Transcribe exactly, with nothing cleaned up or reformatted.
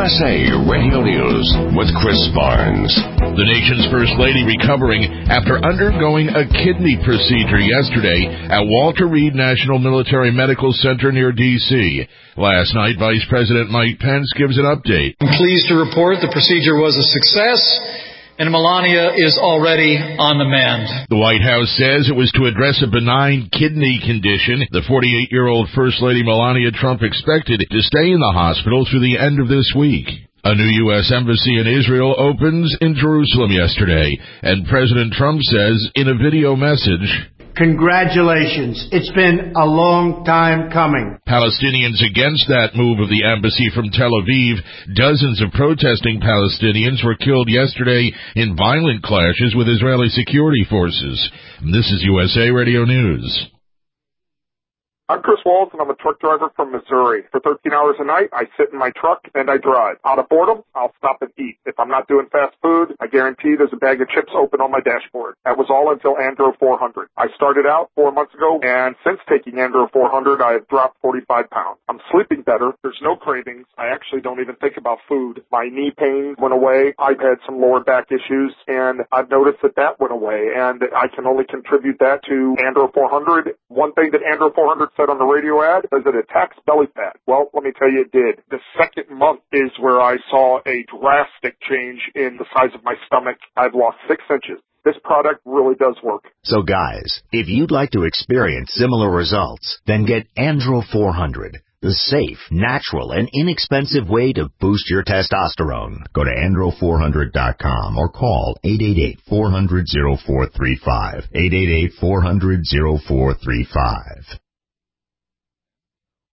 S A Radio News with Chris Barnes. The nation's First Lady recovering after undergoing a kidney procedure yesterday at Walter Reed National Military Medical Center near D C Last night, Vice President Mike Pence gives an update. I'm pleased to report the procedure was a success, and Melania is already on the mend. The White House says it was to address a benign kidney condition. The forty-eight-year-old First Lady Melania Trump expected to stay in the hospital through the end of this week. A new U S embassy in Israel opens in Jerusalem yesterday, and President Trump says in a video message, "Congratulations. It's been a long time coming." Palestinians against that move of the embassy from Tel Aviv. Dozens of protesting Palestinians were killed yesterday in violent clashes with Israeli security forces. This is U S A Radio News. I'm Chris Walls, and I'm a truck driver from Missouri. For thirteen hours a night, I sit in my truck and I drive. Out of boredom, I'll stop and eat. If I'm not doing fast food, I guarantee there's a bag of chips open on my dashboard. That was all until Andro four hundred. I started out four months ago, and since taking Andro four hundred, I have dropped forty-five pounds. I'm sleeping better. There's no cravings. I actually don't even think about food. My knee pain went away. I've had some lower back issues, and I've noticed that that went away, and I can only contribute that to Andro four hundred. One thing that Andro four hundred said on the radio ad is that it attacks belly fat. Well, let me tell you, it did. The second month is where I saw a drastic change in the size of my stomach. I've lost six inches. This product really does work. So guys, if you'd like to experience similar results, then get Andro four hundred, the safe, natural, and inexpensive way to boost your testosterone. Go to andro four hundred dot com or call eight eight eight, four hundred, oh four three five, eight eight eight, four hundred, oh four three five.